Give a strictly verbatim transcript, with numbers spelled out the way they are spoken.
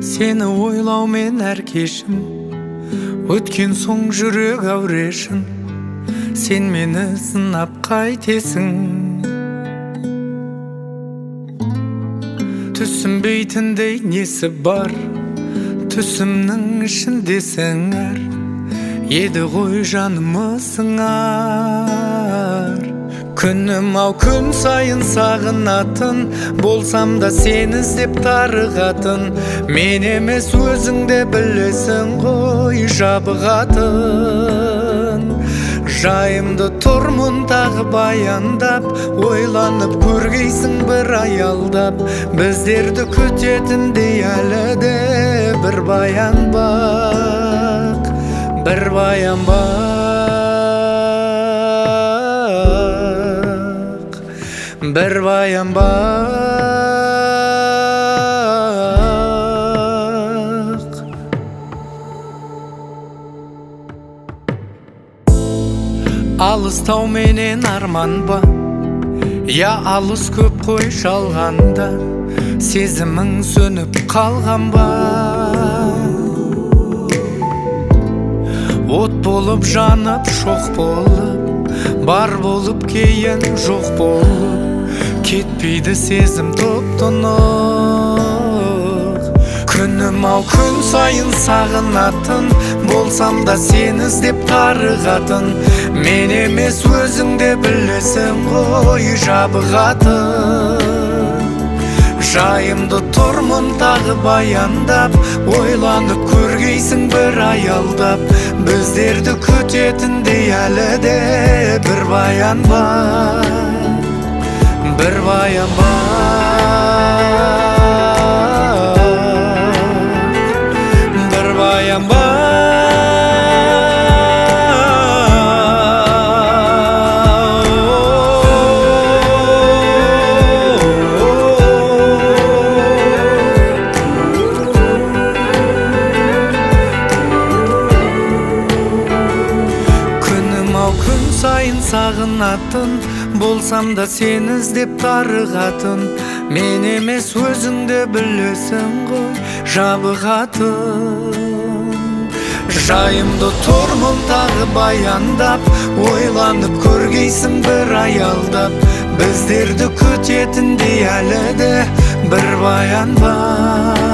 Сені ойлаумен әр кешім өткен соң жүрек әурешін. Сен мені сынап қайтесің. Түсінбейтіндей несі бар түсімнің ішінде сіңір. Еді ғой жанымы сыңар. Күнім ау күн сайын сағынатын, болсам да сені іздеп тарығатын. Мен емес өзіңде білесің ғой жабығатын. Жайымды тұрмын тағы баяндап, ойланып көргейсің бір аялдап. Біздерді күтетіндей әлі де бір баян бақ, бір баян бақ, бір баян бақ. Алыстау менен арман ба, я алыс көп қой жалғанда. Сезімің сөніп қалған ба, от болып жанып шоқ болып, бар болып кейін жоқ болып, кетпейді сезім топ-тұнық. Күнім ау күн сайын сағынатын, болсам да сені іздеп тарығатын. Мен емес өзіңде білесің ғой жабығатын. Жайымды тұрмын тағы баяндап, ойланып көргейсің бір аялдап. Біздерді күтетіндей әлі де бір баян бар, бір баян бар, бір баян бар. Күн сайын сағынатын, болсам да сені іздеп тарығатын. Мен емес өзіңде білесің ғой жабығатын. Жайымды тұрмын тағы баяндап, ойланып көргейсің бір аялдап. Біздерді күтетіндей әлі де бір баян бар.